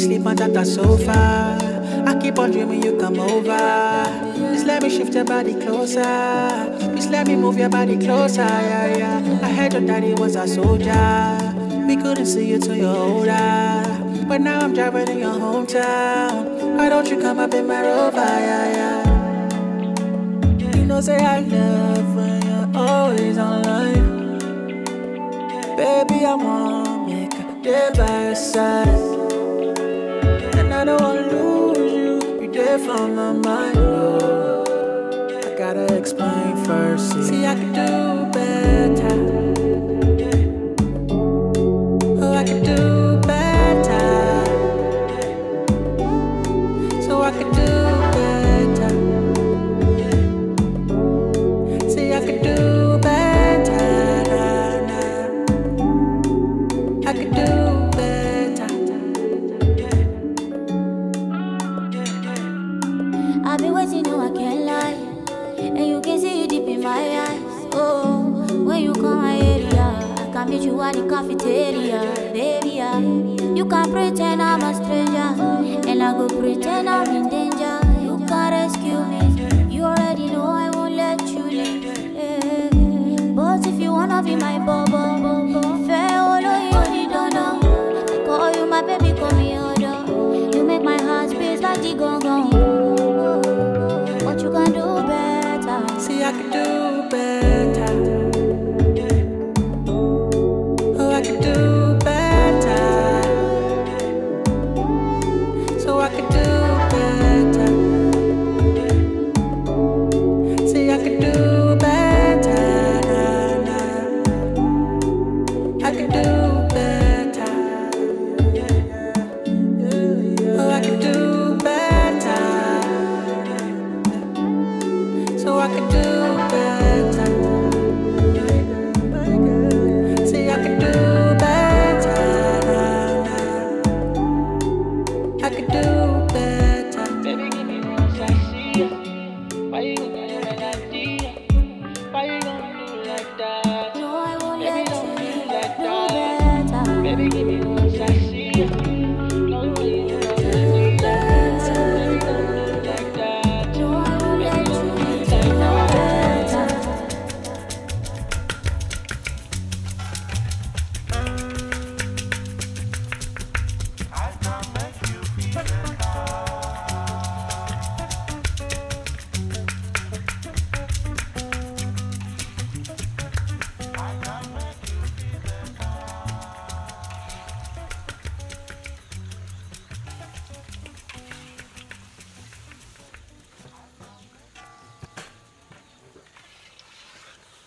sleep on top the sofa. I keep on dreaming you come over. Just let me shift your body closer. Just let me move your body closer, yeah, yeah. I heard your daddy was a soldier. We couldn't see you till you're older, but now I'm driving in your hometown. Why don't you come up in my Rover, yeah, yeah. You know say I love when you're always online. Baby, I want make a day by your side, and I don't wanna lose you. You're there from my mind. Oh, I gotta explain first. See, I could do better. Oh, I could do better. So I could do better. See, I could do better. I could do better. I've been waiting, no, I can't lie. And you can see it deep in my eyes. Oh, when you come my area, I can meet you at the cafeteria. Baby, yeah. You can pretend I'm a stranger, and I go pretend I'm in danger. You can rescue me. You already know I won't let you leave. Yeah. But if you wanna be my bubble, fair all you don't know. I call you my baby, call me order. You make my heart space like the gong. But you can do better. See, I could do better. Oh, I could do better. So I could do better. See, I could do better. I could do better. Oh, I could do better. So I could do better. See, I could do better. I could do better. Baby, give me rose, I see ya. Why you gonna do like that? Why you gonna do like that? No, I won't Baby, let don't you do like do that. better. Baby, give me rose.